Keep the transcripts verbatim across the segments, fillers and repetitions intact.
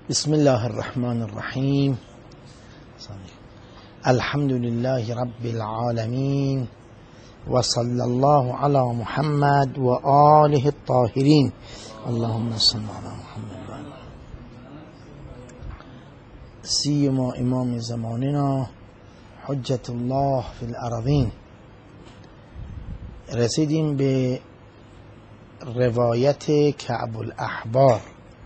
بسم الله الرحمن الرحیم. الحمد لله رب العالمین و صلی الله علی محمد و آله الطاهرین. اللهم صل علی محمد. سیما امام زماننا حجت الله فی الارضین. رسیدیم به روایت کعب الاحبار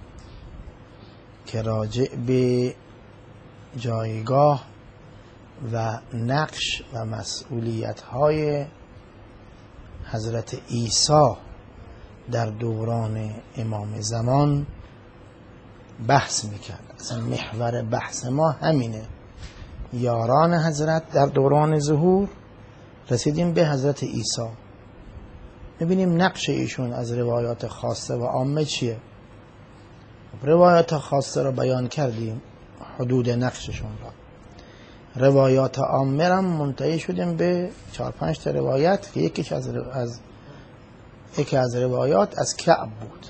که راجع به جایگاه و نقش و مسئولیت های حضرت عیسی در دوران امام زمان بحث میکرد. اصلا محور بحث ما همینه، یاران حضرت در دوران ظهور. رسیدیم به حضرت عیسی، میبینیم نقش ایشون از روایات خاصه و عامه چیه. روایات خاصه را بیان کردیم، حدود نقششون را. روایات عامه را منتهی شدیم به چهار پنج تا روایت که یکیش از, از یکی از روایات از کعب بود.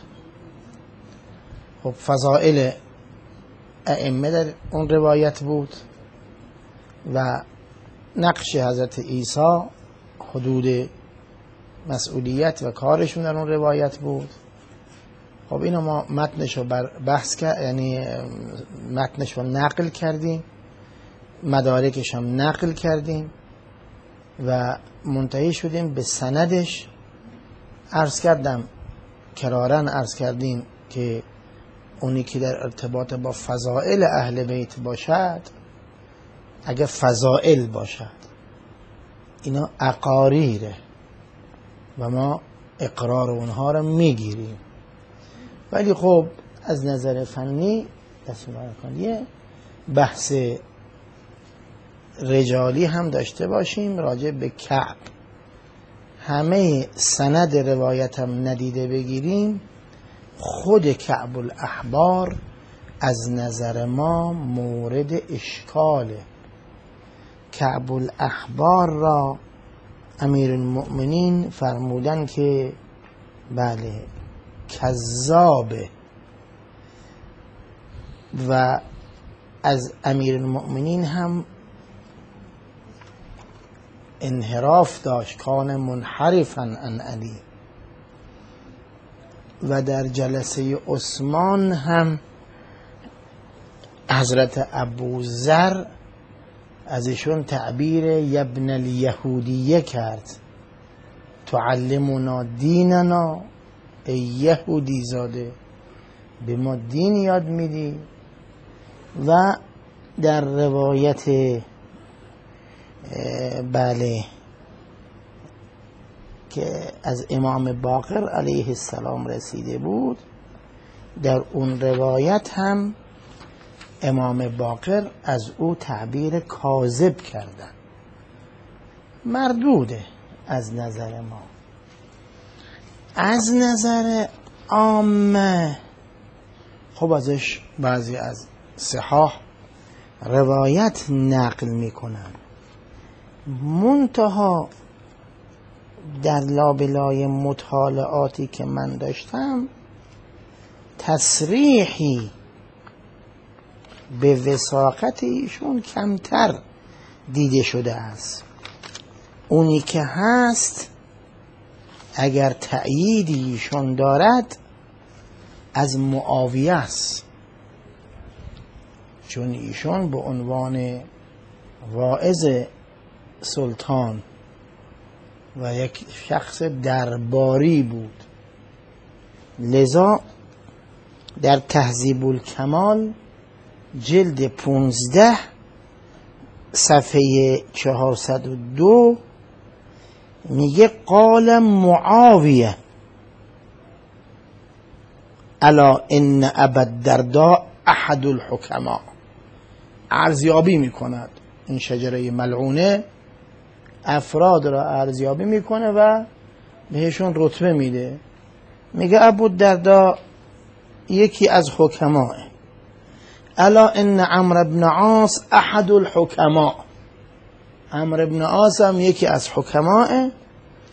خب فضائل ائمه در اون روایت بود و نقش حضرت عیسی، حدود مسئولیت و کارشون در اون روایت بود. خب اینو ما متنشو بر بحث کرد، یعنی متنشو نقل کردیم، مدارکش هم نقل کردیم و منتهی شدیم به سندش. عرض کردم، کرارن عرض کردیم که اونی که در ارتباط با فضائل اهل بیت باشد، اگه فضائل باشد، اینا اقاریره و ما اقرار اونها رو میگیریم. ولی خب از نظر فنی یه بحث رجالی هم داشته باشیم راجع به کعب. همه سند روایت هم ندیده بگیریم، خود کعب الاحبار از نظر ما مورد اشکاله. کعب الاحبار را امیر المؤمنین فرمودن که بله کذابه و از امیر المؤمنین هم انحراف داشت، کان منحرفا عن علی. و در جلسه عثمان هم حضرت ابوذر ازشون تعبیر یبن الیهودیه کرد، تعلمنا دیننا، ای یهودی زاده به ما دین یاد میدی. و در روایت بله که از امام باقر علیه السلام رسیده بود، در اون روایت هم امام باقر از او تعبیر کاذب کردن. مردوده از نظر ما. از نظر عامه خب ازش بعضی از صحاح روایت نقل میکنن، منتها در لابلای مطالعاتی که من داشتم تصریحی به وثاقت ایشون کمتر دیده شده است. اونی که هست اگر تأییدی ایشون دارد از معاویه است، چون ایشون به عنوان واعظ سلطان و یک شخص درباری بود. لذا در تهذیب الکمال جلد پونزده صفحه چهارصد و دو میگه قال معاویه الا ان ابا الدرداء احد الحکما. ارزیابی میکند این شجره ملعونه، افراد را ارزیابی میکنه و بهشون رتبه میده. میگه ابو الدرداء یکی از حکماه. الا ان عمرو بن عاص احد الحکما. عمرو بن عاص هم یکی از حکماه.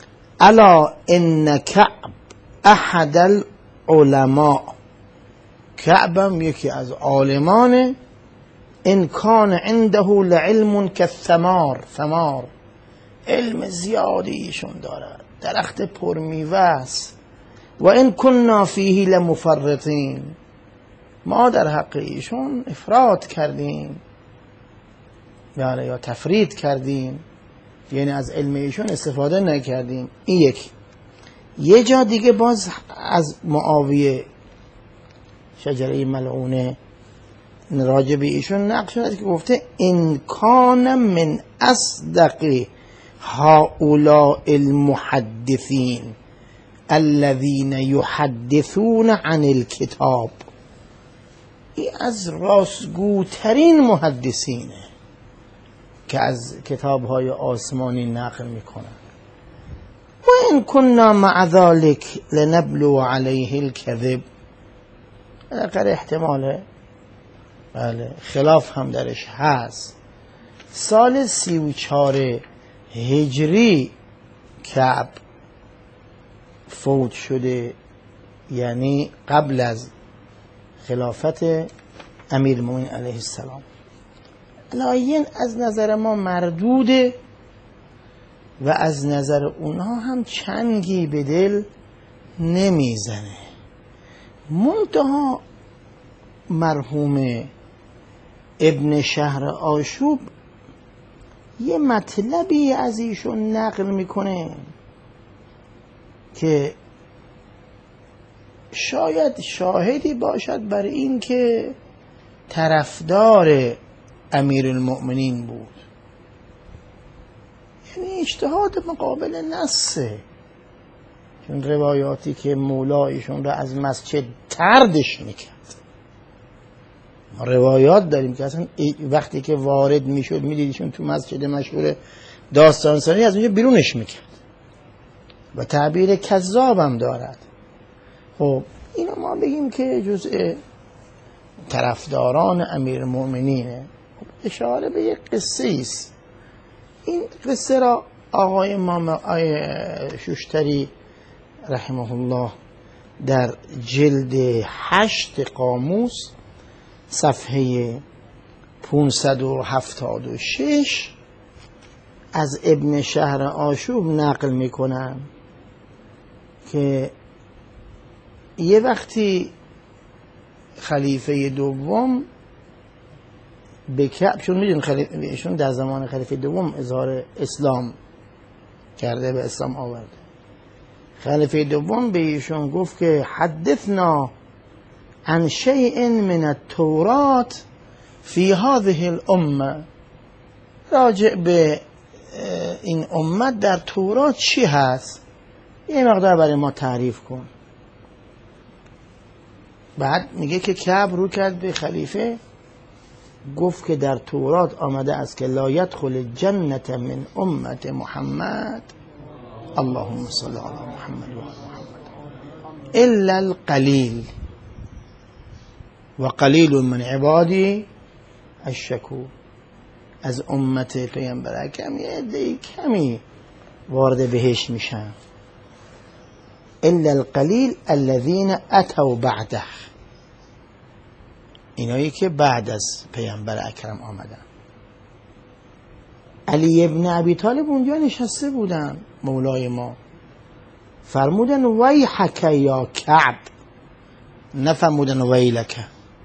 الا ان کعب احد العلماء. کعبم یکی از عالمان ان کان عنده لعلم کالثمار، ثمار علم زیادی ایشون دارد، درخت پرمیوه است. و ان کنا فیه لمفرطین، ما در حق ایشون افراط کردیم بله یا تفرید کردیم، یعنی از علم ایشون استفاده نکردیم. این یک. یه جا دیگه باز از معاویه شجره ملعونه راجع به ایشون نقل شده که گفته ان کان من اصدق هؤلاء المحدثین الذين يحدثون عن الكتاب، این از راستگوترین محدثینه که از کتاب‌های آسمانی نقل میکنن. و ان كنا مع ذلك لنبلو عليه الكذب، اگر احتماله بله خلاف هم درش هست. سال سی و چهار هجری کعب فوت شده، یعنی قبل از خلافت امیر المؤمنین علیه السلام. لاین از نظر ما مردوده و از نظر اونها هم چنگی به دل نمیزنه. منتها مرحوم ابن شهر آشوب یه مطلبی از ایشون نقل میکنه که شاید شاهدی باشد بر این که طرفدار امیر المؤمنین بود، یعنی اجتهاد مقابل نصه. چون روایاتی که مولا ایشون را از مسجد طردش میکرد، روایات داریم که اصلا وقتی که وارد میشد میدیدیشون تو مسجد مشهور داستانسانی از اونجا بیرونش میکرد و تعبیر کذابم دارد. خب اینو ما بگیم که جزء طرفداران امیر المؤمنینه. خب اشاره به یک قصه است. این قصه را آقای امام آقای شوشتری رحمه الله در جلد هشت قاموس صفحه پانصد و هفتاد و شش از ابن شهر آشوب نقل میکنن که یه وقتی خلیفه دوم به کعب، چون میدون خلیفه ایشون در زمان خلیفه دوم اظهار اسلام کرده، به اسلام آورده، خلیفه دوم به ایشون گفت که حدثنا عن شیء من التورات فی هذه الامه، راجع به این امت در تورات چی هست یه مقدار برای ما تعریف کن. بعد میگه که کعب رو کرد به خلیفه، گفت که در تورات آمده است که لا يدخل جنت من امت محمد اللهم صل علی محمد و آل محمد الا القلیل و قلیل من عبادی الشکور. از امت پیامبر اکرم یه عده کمی وارد بهشت میشن، الا القلیل الذین اتوا بعده، اینایی که بعد از پیامبر اکرم آمدن. علی ابن ابی طالب اونجا نشسته بودن، مولای ما فرمودن ویحک یا کعب، نفرمودن ویلک،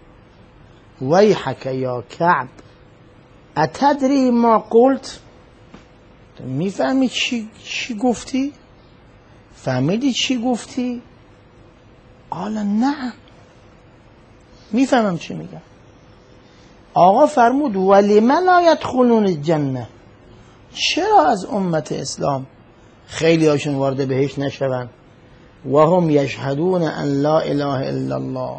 ویحک یا کعب اتدری ما قلت، میفهمی چی, چی گفتی؟ فهمیدی چی گفتی؟ قال نه، میفهمم چی میگم. آقا فرمود ولم لا يدخلون الجنه، چرا از امت اسلام خیلی هاشون وارد بهشت نشون؟ و هم یشهدون ان لا اله الا الله،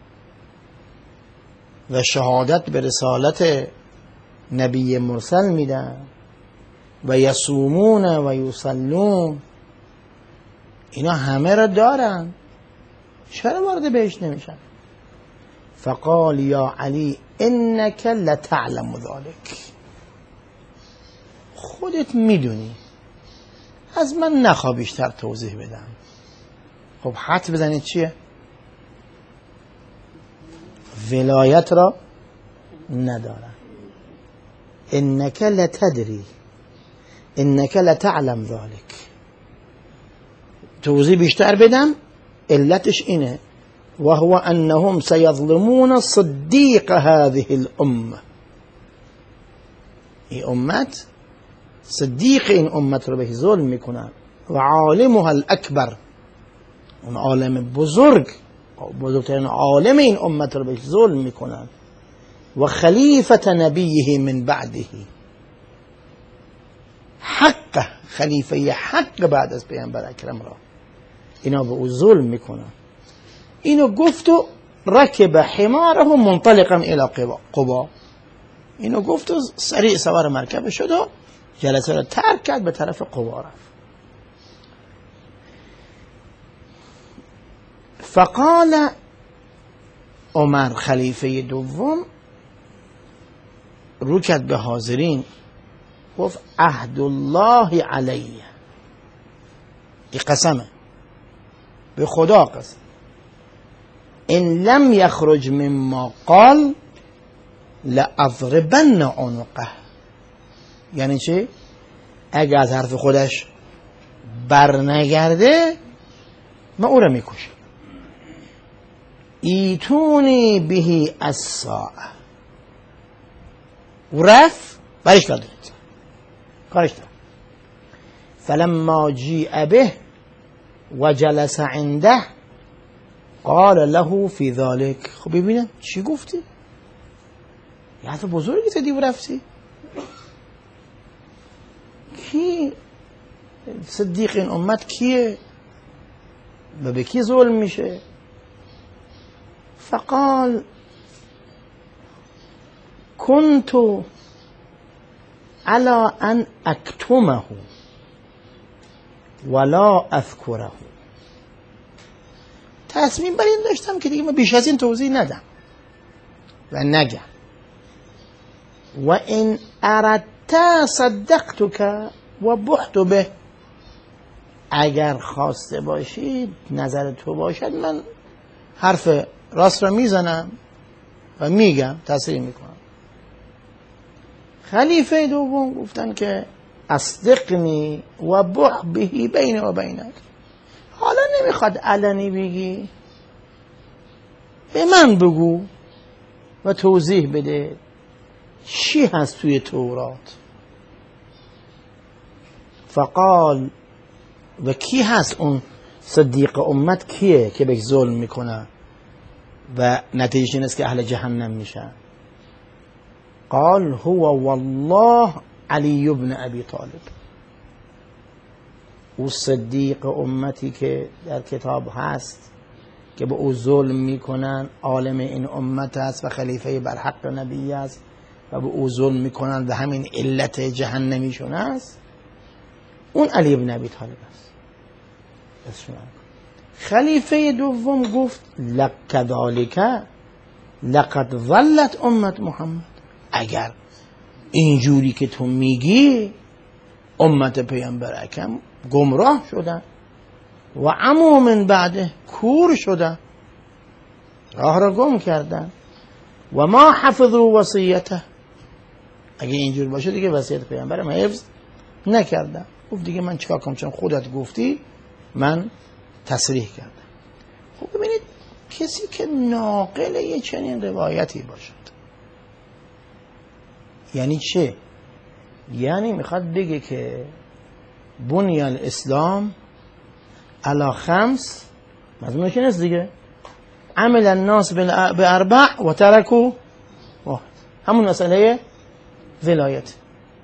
و شهادت به رسالت نبی مرسل میدن، و یصومون و یصلون، اینا همه را دارن، چرا وارد بهشت نمیشن؟ فقال یا علی انک لتعلم ذلك، خودت میدونی، از من نخوا بیشتر توضیح بدم. خب حد بزنید چیه؟ ولایت را ندارن. انک لتدری انک لتعلم ذلك. توضیح بیشتر بدم، علتش اینه و هو انهم سیظلمون صدیق هذه الامه. این امت، صدیق این امت رو به ظلم میکنن و عالمها الاکبر، اون عالم بزرگ، بزرگترین عالم این امت رو به ظلم میکنن و خلیفت نبیه من بعده، حق خلیفه حق بعد از پیامبر اکرم را اینا به او ظلم میکنن. اینو گفت و رکب حماره منطلقا الى قبا. اینو گفت و سریع سوار مرکب شد و جلسه را ترک کرد، به طرف قبا رفت. فقال عمر خلیفه دوم رو کرد به حاضرین، گفت عهد الله علیه، این قسمه، به خدا قسم، ان لم یخرج مما قال لأضربن عنقه. یعنی چه؟ اگر از حرف خودش بر نگرده من او را میکشم. ایتونی بهی الساعه. و رفت برش دادید کارش داد. فلما جیء به و جلس عنده قال له فی ذلك. خب ببینم چی گفتی؟ یه حرف بزرگی زدی و رفتی. کی صدیق این امت کیه و به کی ظلم میشه؟ فقال كنت على ان اكتمه ولا اذكره. تصمیم بر این داشتم که دیگه من بیش از این توضیح ندم و نگم. و ان اردت صدقتك و بحت به. اگر خواسته باشید، نظر تو باشد، من حرف راست را میزنم و میگم، تصریح میکنم. خلیفه دوم گفتن که اصدقنی و بح بهی بین و بینک. حالا نمیخواد علنی بگی، به من بگو و توضیح بده چی هست توی تورات. فقال و کی هست اون صدیق امت کیه که به ظلم میکنه و نتیجه این است که اهل جهنم میشن؟ قال هو والله علی ابن ابی طالب. او صدیق امتی که در کتاب هست که به او ظلم میکنن، عالم این امت است و خلیفه بر حق نبی است و به او ظلم میکنن و همین علت جهنمیشون است، اون علی ابن ابی طالب است. خلیفه دوم گفت لکذالک لقد ضلت امت محمد. اگر اینجوری که تو میگی امت پیامبر اکرم گمراه شدن و عمو من بعده کور شدن، راه را گم کردن و ما حفظوا وصیته. اگه اینجور باشه دیگه وصیت پیامبرم حفظ نکردن. گفت دیگه من چیکار کنم، چون خودت گفتی من تصریح کردم. خب ببینید کسی که ناقل یه چنین روایتی باشد یعنی چه؟ یعنی میخواد بگه که بنی الاسلام علی خمس، مضمونش این است دیگه، عمل الناس به اربع و ترکو واحد، همون مسئله ولایت.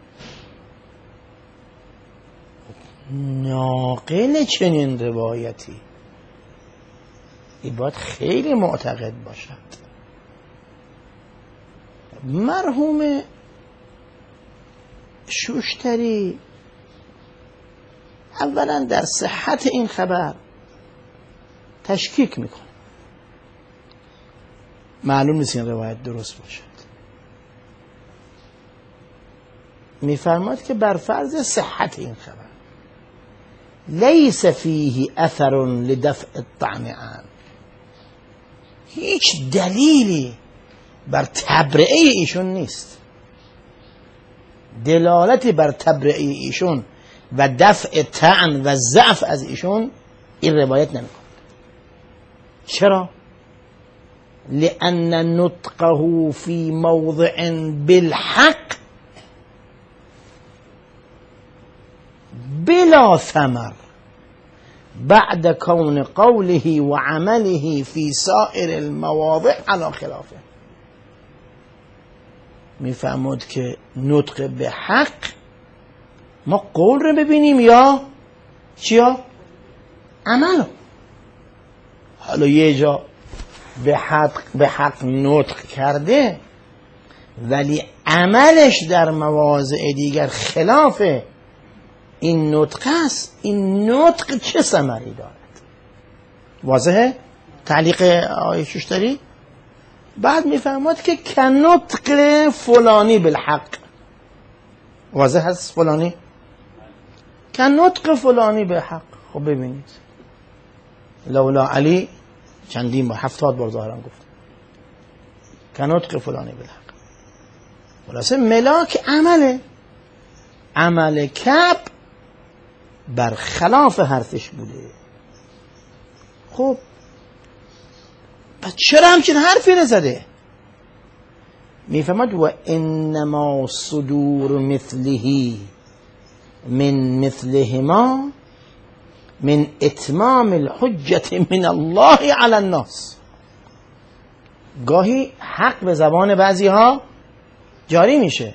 ناقل چنین روایتی این باید خیلی معتقد باشد. مرحوم شوشتری اولا در صحت این خبر تشکیک میکنه، معلوم نیست این روایت درست باشد. میفرماد که بر فرض صحت این خبر لیس فیه اثر لدفع الطعن عن، هیچ دلیلی بر تبرئه ایشون نیست، دلالتی بر تبرئه ایشون و دفع طعن و ضعف از ایشون این روایت نمیکنه. چرا؟ لأن نطقه في موضع بالحق بلا ثمر بعد كون قوله وعمله في سائر المواضع على خلافه. میفهمد که نطق به حق ما قول رو ببینیم یا چیا؟ عمل. حالا یه جا به حق, به حق نطق کرده ولی عملش در مواضع دیگر خلاف این نطق است، این نطق چه ثمری دارد؟ واضحه؟ تعلیق آیه ششتری؟ بعد میفهمد که کنطق فلانی بالحق. واضح هست فلانی؟ کنطق فلانی بالحق. خب ببینید لولا علی چندین با هفتاد بار ظاهرم گفت کنطق فلانی بالحق. خلاصه ملاک عمله، عمل کعب بر خلاف حرفش بوده. خب پس چرا همچین حرفی نزده؟ میفهمد و انما صدور مثله من مثلهما من اتمام الحجت من الله علی الناس. گاهی حق به زبان بعضی ها جاری میشه،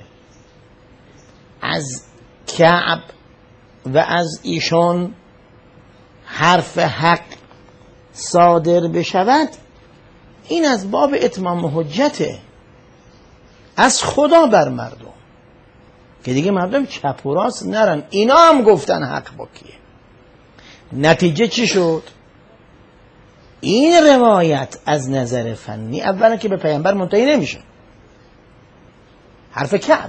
از کعب و از ایشون حرف حق صادر بشود، این از باب اتمام حجته از خدا بر مردم که دیگه مردم چپ و راست نرن. اینا هم گفتن حق با کیه. نتیجه چی شد؟ این روایت از نظر فنی اولا که به پیامبر منتهی نمیشه، حرف کعبه،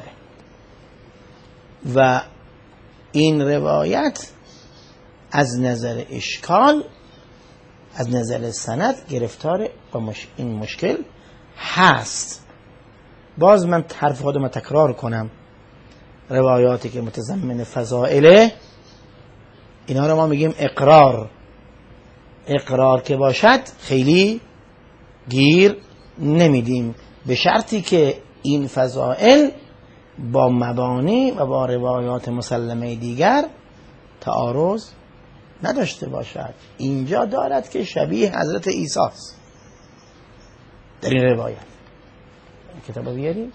و این روایت از نظر اشکال، از نظر سند گرفتار با مش... این مشکل هست. باز من حرف خودم تکرار کنم، روایاتی که متضمن فضائله اینا رو ما میگیم اقرار. اقرار که باشد خیلی گیر نمیدیم، به شرطی که این فضائل با مبانی و با روایات مسلمه دیگر تعارض نداشته باشد. اینجا دارد که شبیه حضرت عیسی است در این روایت. کتاب بیاریم.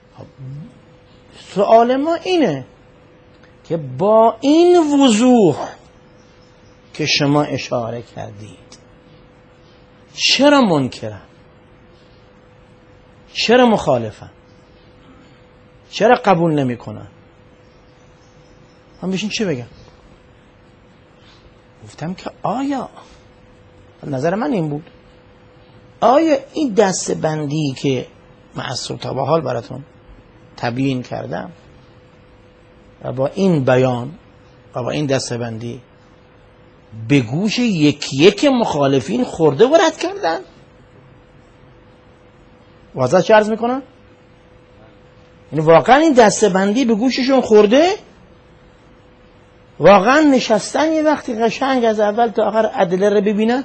سوال ما اینه که با این وضوح که شما اشاره کردید چرا منکرن؟ چرا مخالفن؟ چرا قبول نمی کنن؟ من بهشون چه بگم؟ گفتم که آیا، نظر من این بود، آیا این دسته بندی که معصوم تا به حال براتون تبیین کردم و با این بیان و با این دسته بندی به گوش یکی یک مخالفین خورده و رد کردن؟ واضح چه عرض میکنن؟ یعنی واقعا این دسته بندی به گوششون خورده؟ واقعا نشستن یه وقتی قشنگ از اول تا آخر ادله رو ببینن؟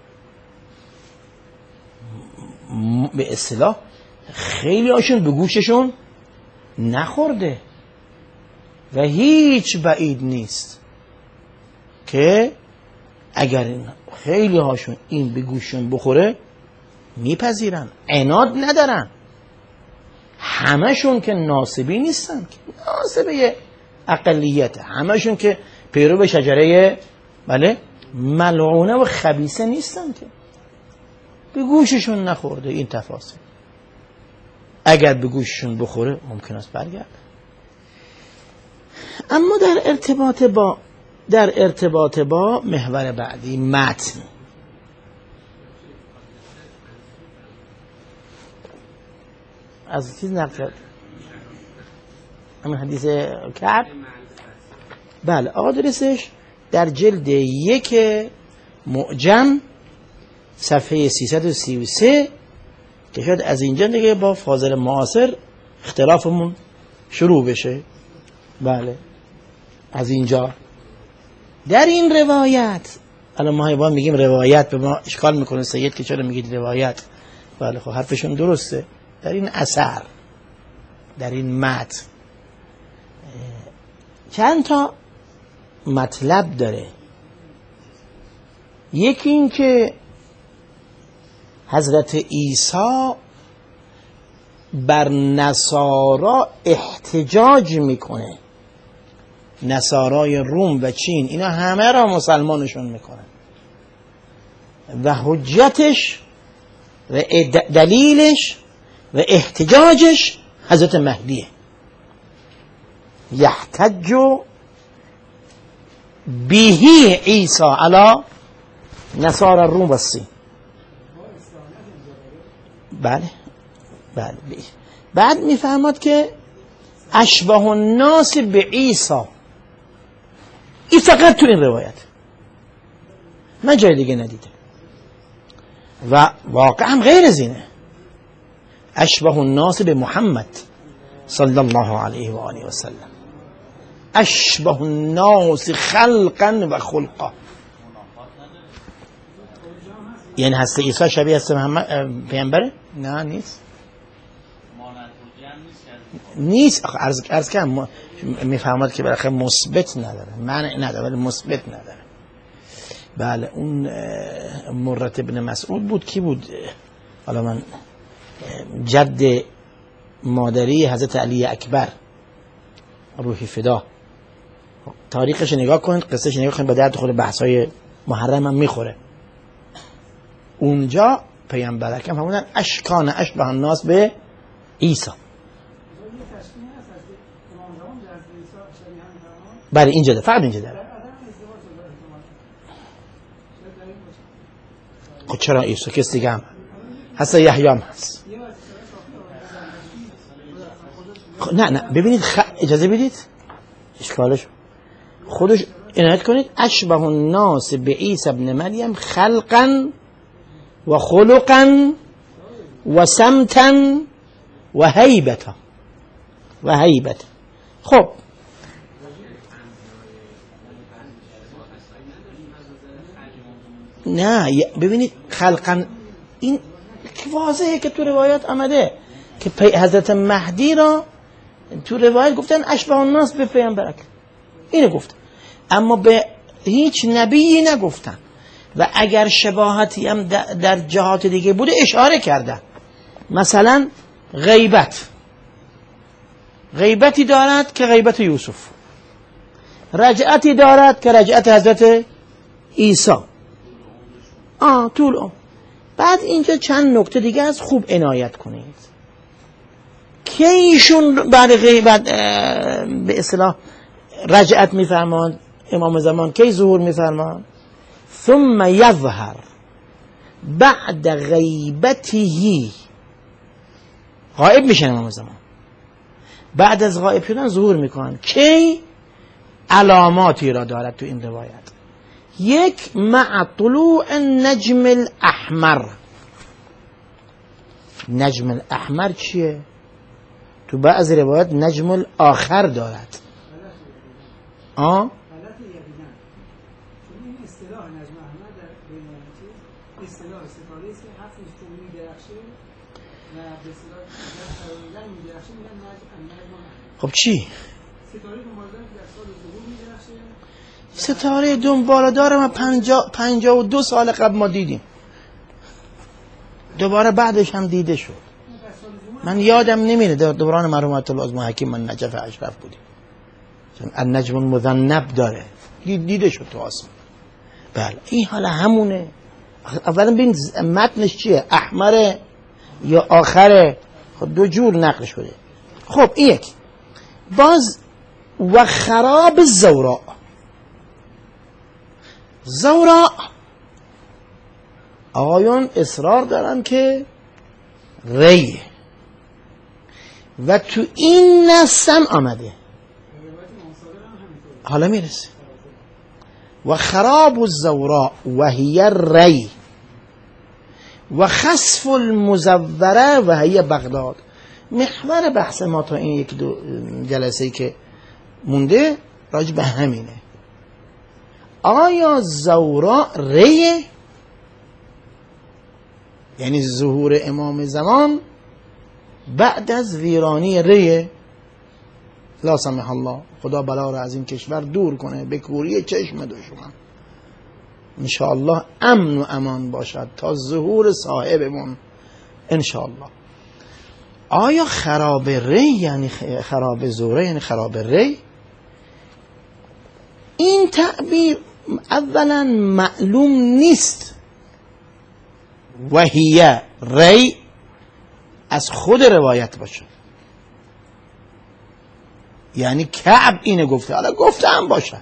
به اصطلاح خیلی هاشون به گوششون نخورده و هیچ بعید نیست که اگر خیلی هاشون این به گوششون بخوره میپذیرن، عناد ندارن. همشون که ناسبی نیستن، که ناسبه اقلیت، همشون که پیرو به شجره بله ملعونه و خبیثه نیستن که به گوششون نخورده این تفاصیل. اگر به گوششون بخوره ممکن است برگرده. اما در ارتباط با در ارتباط با محور بعدی، متن، از چیز نقل کرد همین حدیث کعب. بله آدرسش در جلد یک معجم صفحه سیصد و سی و سه که شاید از اینجا دیگه با فاضل معاصر اختلافمون شروع بشه. بله از اینجا در این روایت، الان ما با میگیم روایت، به ما اشکال میکنه سید که چرا میگید روایت. بله خب حرفشون درسته. در این اثر، در این متن چند تا مطلب داره. یکی این که حضرت عیسی بر نصارا احتجاج میکنه. نصارای روم و چین اینا همه را مسلمانشون میکنن و حجتش و دلیلش و احتجاجش حضرت مهدیه. یحتج بهی عیسی علی نصارى الروم و الصین. بله بله. بعد میفهمد که اشبه الناس به عیسی، این فقط تو این روایت، من جای دیگه ندیده و واقعا غیر از اینه. اشبه الناس به محمد صلی الله علیه و آله و سلم، اشبه الناس خلقا و خلقا. یعنی هست عیسی شبیه هست محمد پیامبره؟ نه نیست نیست. عرض عرض کنم میفهمد که بالاخره مثبت نداره، معنی نداره ولی مثبت نداره. بله اون مرت ابن مسعود بود. کی بود؟ حالا من جد مادری حضرت علی اکبر روحی فدا، تاریخش نگاه کنید، قصهش نگاه کنید، به درد خود بحث‌های محرم هم میخوره. اونجا پیامبر اکرم فرمودن اشکان اشبه الناس به عیسی. بله اینجا ده، فقط اینجا ده. خب چرا عیسی کس دیگه هم هست، یحیی هم هست. نه نه ببینید خ... اجازه بدید اشکالش خودش عنایت کنید. اشبه الناس به عیسی ابن مریم خلقا و خلقا و سمتا و هیبتا و هیبتا. خب نه ببینید خلقا این واضحه که تو روایات آمده که حضرت مهدی را تو روایت گفتن اشبه الناس به پیامبر اکرم، اینو گفت، اما به هیچ نبیی نگفتن. و اگر شباهتی هم در جهات دیگه بوده اشاره کردن. مثلا غیبت، غیبتی دارد که غیبت یوسف، رجعتی دارد که رجعت حضرت عیسی. آه طول عمر. بعد اینجا چند نکته دیگه از خوب عنایت کنید که ایشون بعد غیبت به اصطلاح رجعت میفرمان امام زمان کی ظهور میفرمان؟ ثم یظهر بعد غیبته، غایب میشن امام زمان، بعد از غایب شدن ظهور میکنن. کی؟ علاماتی را دارد تو این روایت. یک مع طلوع النجم الاحمر. نجم الاحمر چیه؟ تو بعض روایت نجم الاخر دارد. آه؟ خب چی؟ ستاره دنباله داره ما پنجا, پنجا و دو سال قبل ما دیدیم، دوباره بعدش هم دیده شد. من یادم نمیره در دوران مرحومت العظما حکیم من نجف اشرف بودیم، چون النجم المذنب داره دید دیده شد تو آسمان. بله این حالا همونه. اولا ببین متنش چیه، احمره یا آخره؟ خب دو جور نقل شده. خب این یک. باز و خراب زوراء، زوراء آقایون اصرار دارن که ری و تو این نسم آمده، حالا میرسه. و خراب الزوراء و هی ری و خسف المزوره و هی بغداد. محور بحث ما تا این یک دو جلسه‌ای که مونده راجع به همینه. آیا زورا ریه؟ یعنی ظهور امام زمان بعد از ویرانی ریه؟ لا سمح الله، خدا بلا را از این کشور دور کنه، به کوری چشم دشمن. انشاءالله امن و امان باشد تا ظهور صاحبمون انشاءالله. آیا خراب ری یعنی خراب زوره یعنی خراب ری؟ این تعبیر اولا معلوم نیست. وحیه ری از خود روایت باشه، یعنی کعب اینه گفته، حالا گفته هم باشد.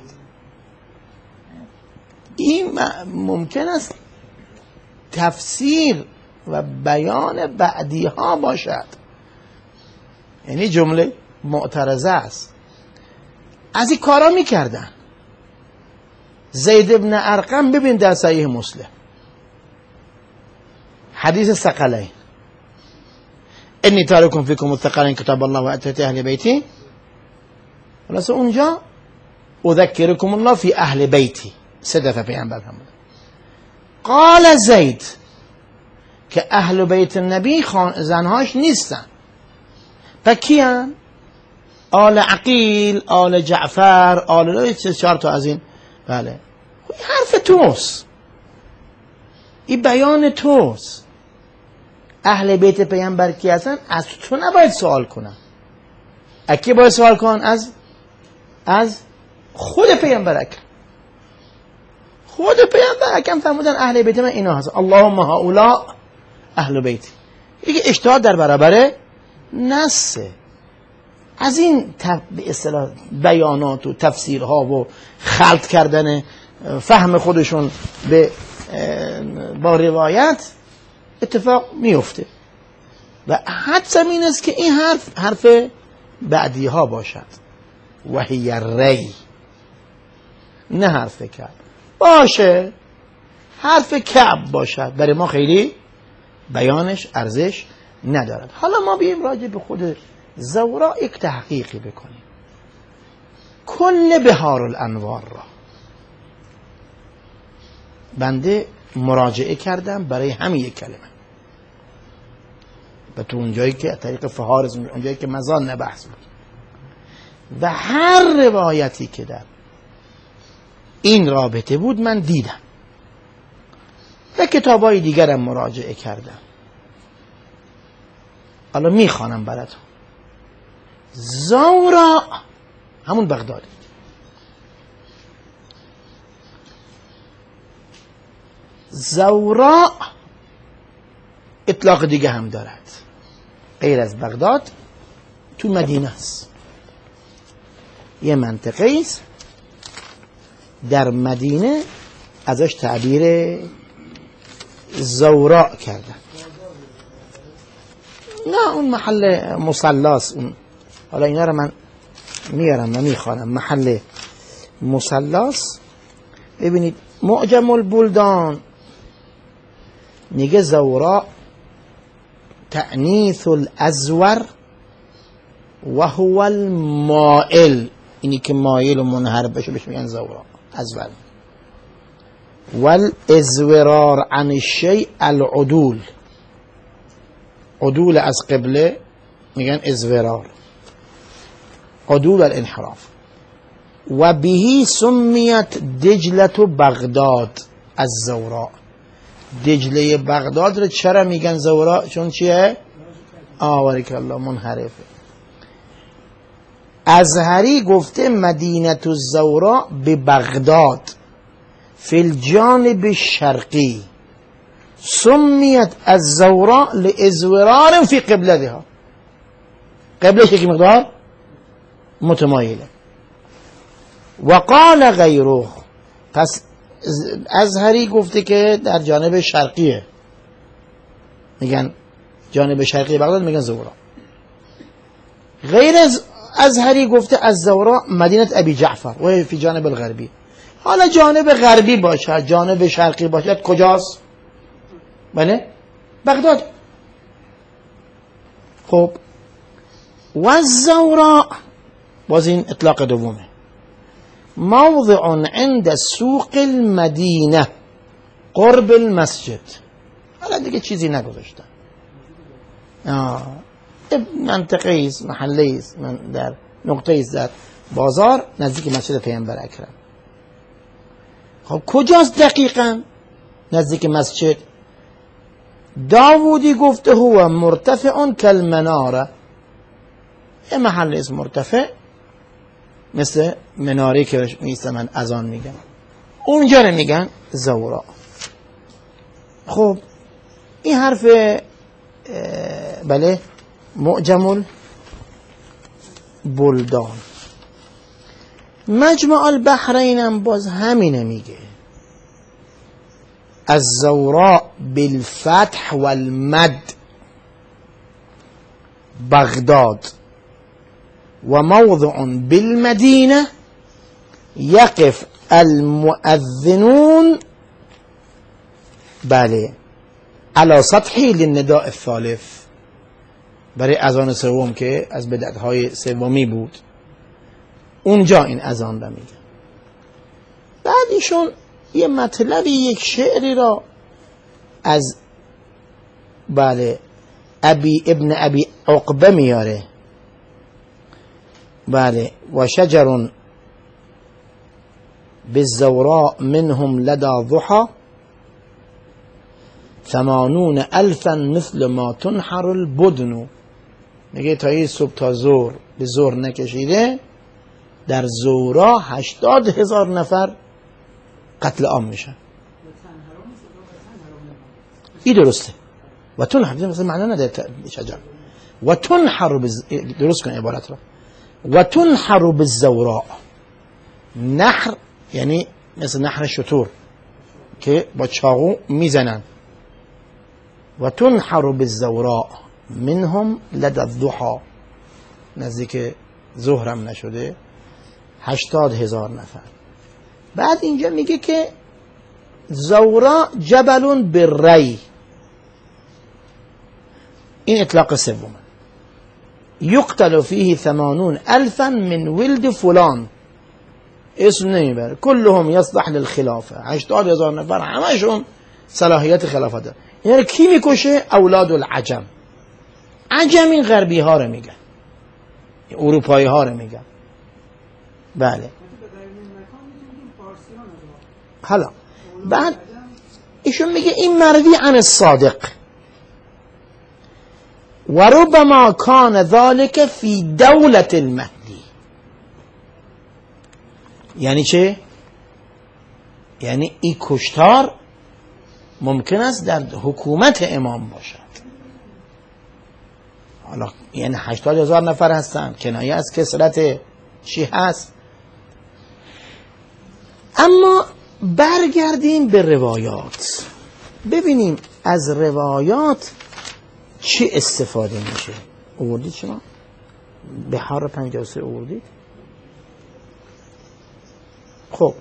این ممکن است تفسیر و بیان بعدی ها باشد، یعنی جمله معترضه است. از این کارا میکردن. زید ابن ارقم ببین در صحیح مسلم حدیث ثقلین، انی تارکم فیکم الثقلین کتاب الله و اتیت اهل بیتی، خلاص اونجا اذکرکم الله فی اهل بیتی، سه دفعه پیامبر فرمود. قال زید که اهل بیت النبی زنهاش نیستن، پس کیان؟ آل عقیل، آل جعفر، آل چهار تا از این. بله این حرف توست، این بیان توست. اهل بیت پیامبر کی هستن؟ از تو نباید سوال کنن. از کی باید سوال کن؟ از از خود پیامبر اکرم. خود پیامبر اکرم فرمودن اهل بیت من اینا هستن، اللهم هؤلاء اهل بیت. دیگه اجتهاد در برابر نسه. از این به اصطلاح بیانات و تفسیرها و خلط کردن فهم خودشون به با روایت اتفاق میفته و حدسم این است که این حرف حرف بعدی ها باشد. وحی ری، نه حرف کعب. باشه حرف کعب باشد، برای ما خیلی بیانش ارزش ندارد. حالا ما بیایم راجع به خود زورا یک تحقیقی بکنیم. کل بهار الانوار را بنده مراجعه کردم برای همین یک کلمه و تو اونجایی که طریق فهارس، اونجایی که مزان نبحث بود و هر روایتی که در این رابطه بود من دیدم و کتابای دیگرم مراجعه کردم. حالا میخوانم براتون. زورا همون بغدادی، زورا اطلاق دیگه هم دارد غیر از بغداد، تو مدینه است. یه منطقه است در مدینه ازش تعبیر زورا کردن. نه اون محل مصلاست. اون حالا اینا رو من میارم و میخوانم. محل مصلاست. ببینید معجم البلدان میگه زورا تأنیث الازور و هو المائل، اینی که مایل و منحرف بشه بهش میگن زورا ازور. والازورار عن الشیء العدول، عدول از قبله میگن ازورار، عدول الانحراف. و بهی سمیت دجلة بغداد از زورا. دجله بغداد رو چرا میگن زورا؟ چون چیه؟ آوریک الله منحرفه. ازهری گفته مدینه الزورا به بغداد فی الجانب الشرقی سمیت الزورا لازورار فی قبلتها. قبلش یک مقدار متمایله. وقال غیره، پس ازهری گفته که در جانب شرقیه، میگن جانب شرقی بغداد میگن زورا. غیر از ازهری گفته از زورا مدینه ابی جعفر و فی جانب الغربی. حالا جانب غربی باشد جانب شرقی باشد کجاست؟ بله بغداد. خب و الزوراء باز این اطلاق دومه، موضع عند سوق المدینه قرب المسجد. حالا دیگه چیزی نگذاشتن، منطقه است، محله است، من در نقطه است در بازار نزدیک مسجد پیامبر اکرم. خب کجاست دقیقاً؟ نزدیک مسجد. داوودی گفته هو مرتفع کالمناره، یه محل است مرتفع مثل مناره که میسته من اذان میگن، اونجا رو میگن زورا. خب این حرف بله معجم البلدان. مجمع البحرین هم باز همینه میگه، الزوراء بالفتح والمد بغداد و موضع بالمدینه یقف المؤذنون بله على سطحی للنداء الثالث، برای اذان سوم که از بدعت‌های سومی بود اونجا این اذان را میگه. بعد ایشون یه مطلبی یک شعری را از بله ابی ابن ابی عقبه میاره، بله و شجر بالزوراء منهم لدى ضحى ثمانون الفا مثل ما تنحر البدن. میگه تا این صبح تا زور به زور نکشیده در زورا هشتاد هزار نفر قتل عام میشن. این درسته و تنحر مثل معنی نداره شجر و تنحر بز... درست کن عبارت را، و تنحر بالزوراء. نحر یعنی مثل نحر شطور که با چاقو میزنن. و تنحر بالزوراء منهم لدى الضحى، نزدیک ظهرم نشده هشتاد هزار نفر. بعد اینجا میگه که زورا جبل بالری، این اطلاق سوم، یقتل فیه ثمانون الفا من ولد فلان، اسم نمیبره، کلهم یصلح للخلافه، هشتاد هزار نفر همشون صلاحیت خلافت داره. یعنی کی میکشه؟ اولاد العجم. عجم این غربی ها رو میگن، اروپایی ها رو میگن. بله حالا بعد ایشون میگه این مروی عن الصادق و ربما کان ذلك فی دولت المهدی. یعنی چه؟ یعنی این کشتار ممکن است در حکومت امام باشد. حالا یعنی هشتاد هزار نفر هستن، کنایه از کثرت چی هست. اما برگردیم به روایات، ببینیم از روایات چی استفاده میشه. اووردید شما؟ بحار پنجاه و سه اووردید؟ خب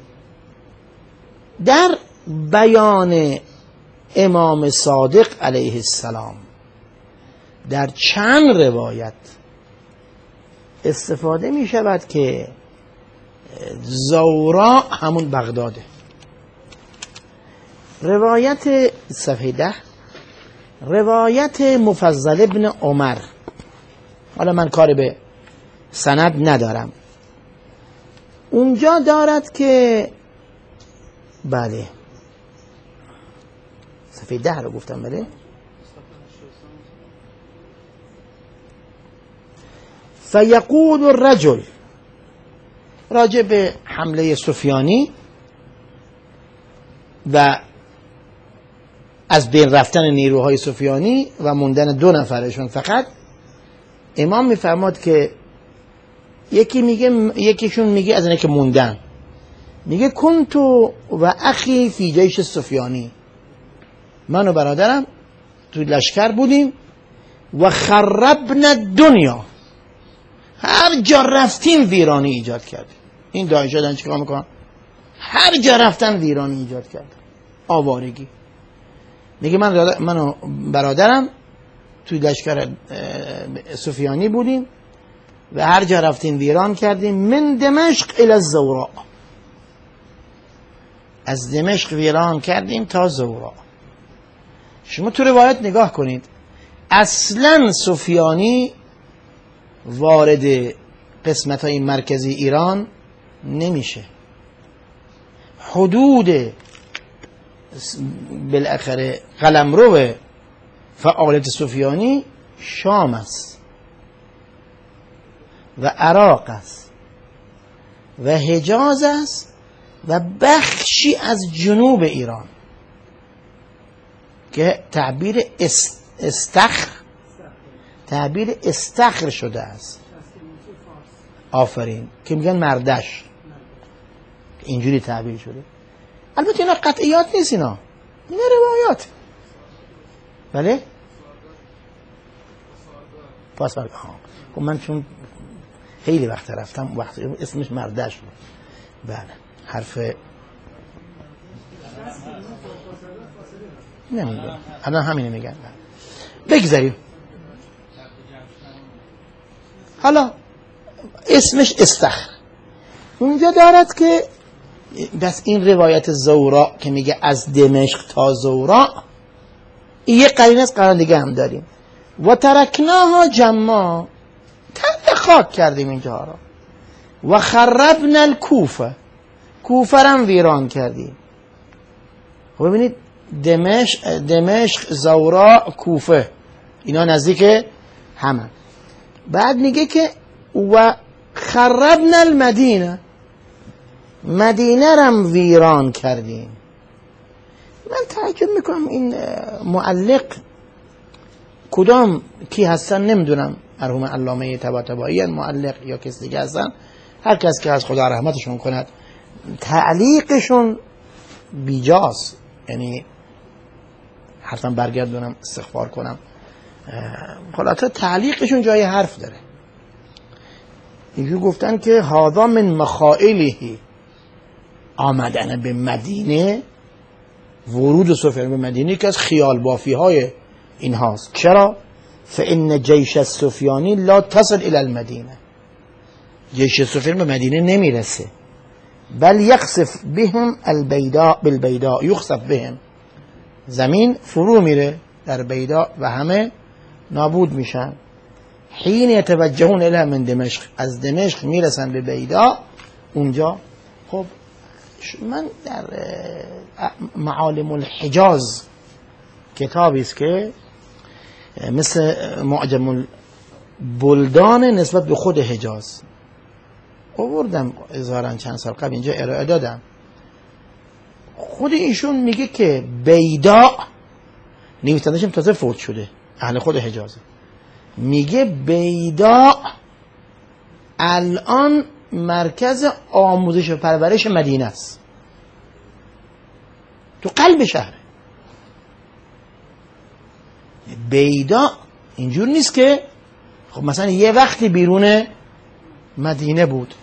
در بیان امام صادق علیه السلام در چند روایت استفاده می شود که زورا همون بغداده. روایت صفحه ده، روایت مفضل ابن عمر، حالا من کاری به سند ندارم، اونجا دارد که بله صفحه ده رو گفتم، بله فیقول الرجل، راجع به حمله سفیانی و از بین رفتن نیروهای سفیانی و موندن دو نفرشون فقط، امام میفرماد که یکی میگه، یکیشون میگه از اینه که موندن، میگه کنتو و اخی فی جیش سفیانی، من و برادرم تو لشکر بودیم و خربنا دنیا، هر جا رفتیم ویرانی ایجاد کردیم. این داعش دارن چیکار میکنن؟ هر جا رفتن ویرانی ایجاد کردن، آوارگی. میگه من من و برادرم توی لشکر سفیانی بودیم و هر جا رفتیم ویران کردیم. من دمشق الی الزوراء، از دمشق ویران کردیم تا زوراء. شما تو روایت نگاه کنید، اصلا سفیانی وارد قسمت های مرکزی ایران نمیشه. حدود بالاخره قلمرو فعالیت سفیانی شام است و عراق است و حجاز است و بخشی از جنوب ایران که تعبیر استخر تعبیر استخر شده است. آفرین، که میگن مردش، اینجوری تعبیر شده. البته اینا قطعیات نیست، اینا اینا روایات. بله پاسبال ها. خب من چون خیلی وقت رفتم، وقت اسمش مردش بود. بله حرف نمیدونم، الان همینه میگن. بگذاریم. حالا اسمش استخر اونجا دارد که بس این روایت زوراء که میگه از دمشق تا زوراء، یه قرینه از قرار دیگه هم داریم. و ترکناها جما، تن خاک کردیم اینجا را. و خربنا الکوفه، کوفه هم ویران کردیم. خب ببینید دمشق دمشق زوراء کوفه اینا نزدیک همه. بعد میگه که و خربنا المدینه، مدینه رم ویران کردیم. من تعجب میکنم این معلق کدام کی هستن نمیدونم، مرحوم علامه طباطبایی معلق یا کسی دیگه هستن، هر کس که از خدا رحمتشون کند. تعلیقشون بیجاست، یعنی حرفا برگردونم استغفار کنم، خلاصه تعلیقشون جای حرف داره. اینجور گفتن که هذا من مخائله، آمدن به مدینه، ورود سفیان به مدینه که از خیال بافی های این هاست. چرا؟ فإن جیش السفیانی لا تصل الى المدینه، جیش سفیان به مدینه نمیرسه. بل یخسف بهم البیداء بالبیداء، یخسف بهم، زمین فرو میره در بیداء و همه نابود میشن. حین یتوجهون الی من دمشق، از دمشق میرسن به بیداء اونجا. خب من در معالم الحجاز کتابی است که مثل معجم البلدان نسبت به خود حجاز آوردم، اظهارا چند سال قبل اینجا ارائه دادم. خود ایشون میگه که بیداء، نویسنده‌ش تازه فوت شده، اهل خود حجازه، میگه بیداء الان مرکز آموزش و پرورش مدینه است، تو قلب شهر. بیداء اینجور نیست که خب مثلا یه وقتی بیرون مدینه بود،